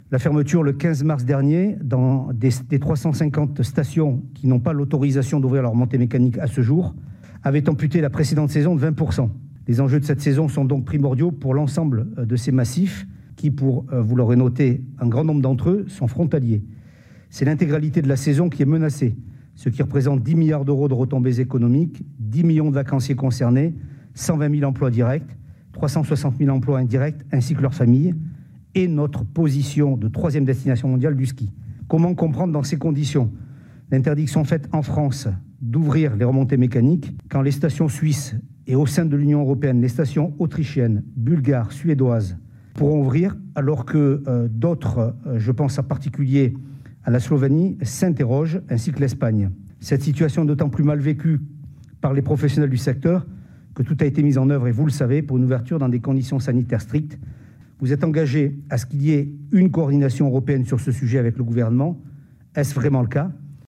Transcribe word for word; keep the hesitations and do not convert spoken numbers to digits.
La fermeture le quinze mars dernier dans des, des trois cent cinquante stations qui n'ont pas l'autorisation d'ouvrir leur montée mécanique à ce jour avait amputé la précédente saison de vingt pour cent. Les enjeux de cette saison sont donc primordiaux pour l'ensemble de ces massifs qui, pour, vous l'aurez noté, un grand nombre d'entre eux sont frontaliers. C'est l'intégralité de la saison qui est menacée, ce qui représente dix milliards d'euros de retombées économiques, dix millions de vacanciers concernés, cent vingt mille emplois directs, trois cent soixante mille emplois indirects, ainsi que leurs familles, et notre position de troisième destination mondiale du ski. Comment comprendre dans ces conditions l'interdiction faite en France d'ouvrir les remontées mécaniques quand les stations suisses et au sein de l'Union européenne, les stations autrichiennes, bulgares, suédoises pourront ouvrir alors que euh, d'autres, euh, je pense en particulier à la Slovénie, s'interrogent, ainsi que l'Espagne. Cette situation est d'autant plus mal vécue par les professionnels du secteur que tout a été mis en œuvre, et vous le savez, pour une ouverture dans des conditions sanitaires strictes. Vous êtes engagé à ce qu'il y ait une coordination européenne sur ce sujet avec le gouvernement. Est-ce vraiment le cas ?